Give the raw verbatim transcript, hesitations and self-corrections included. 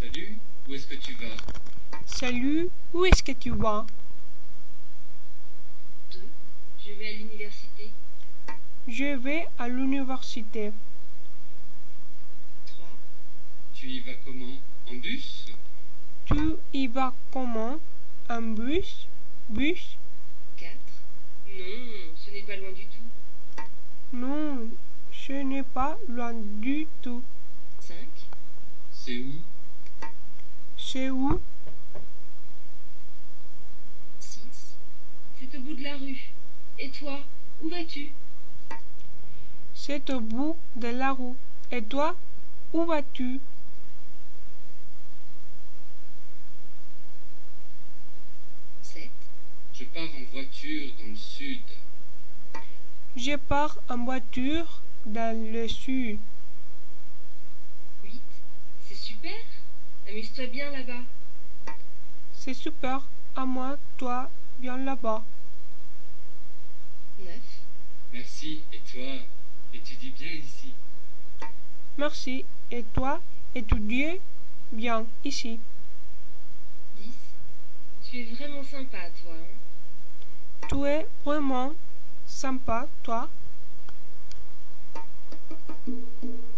Salut, où est-ce que tu vas? Salut, où est-ce que tu vas? deux. Je vais à l'université. Je vais à l'université. trois. Tu y vas comment? En bus? Tu y vas comment? En bus? Bus? quatre. Non, ce n'est pas loin du tout. Non, ce n'est pas loin du tout. cinq. C'est où? C'est où? six. C'est au bout de la rue. Et toi, où vas-tu? C'est au bout de la rue. Et toi, où vas-tu? sept. Je pars en voiture dans le sud. Je pars en voiture dans le sud. huit. C'est super. Amuse-toi bien là-bas. C'est super. À moi, toi, viens là-bas. neuf. Merci, et toi? Étudie bien ici. Merci. Et toi, étudier bien ici. dix. Tu es vraiment sympa, toi. Hein? Tu es vraiment sympa, toi.